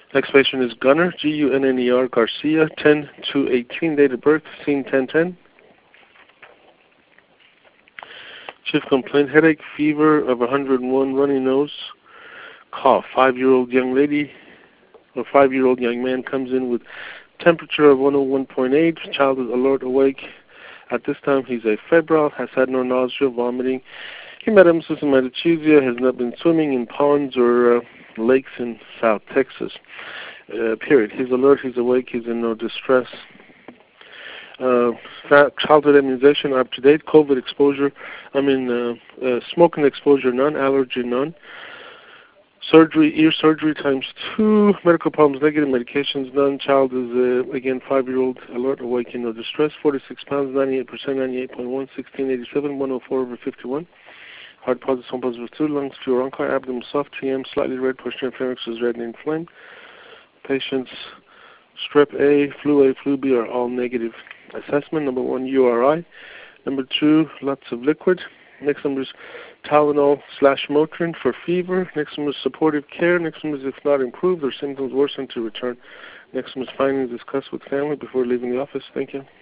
Next patient is Gunner, Gunner Garcia, 10/2/18, date of birth, scene 10:10. Chief complaint, headache, fever of 101, runny nose, cough. 5-year-old young lady or 5-year-old young man comes in with temperature of 101.8. Child is alert, awake. At this time, he's afebrile, has had no nausea, vomiting, hematemesis and metachesia, has not been swimming in ponds or lakes in South Texas. Period. He's alert, he's awake, he's in no distress. Childhood immunization up to date. COVID exposure, smoking exposure none, allergy none. Surgery, ear surgery ×2. Medical problems negative, medications none. Child is, again, 5-year-old, alert, awake, in no distress. 46 pounds, 98%, 98.1, 1687, 104/51. Heart positive, home positive 2. Lungs pure, oncar, abdomen soft, TM, slightly red, posterior pharynx is red and inflamed. Patients, strep A, flu B are all negative. Assessment, number 1, URI. Number 2, lots of liquid. Next number is Tylenol/Motrin for fever. Next one is supportive care. Next one is if not improved or symptoms worsen to return. Next one is findings discussed with family before leaving the office. Thank you.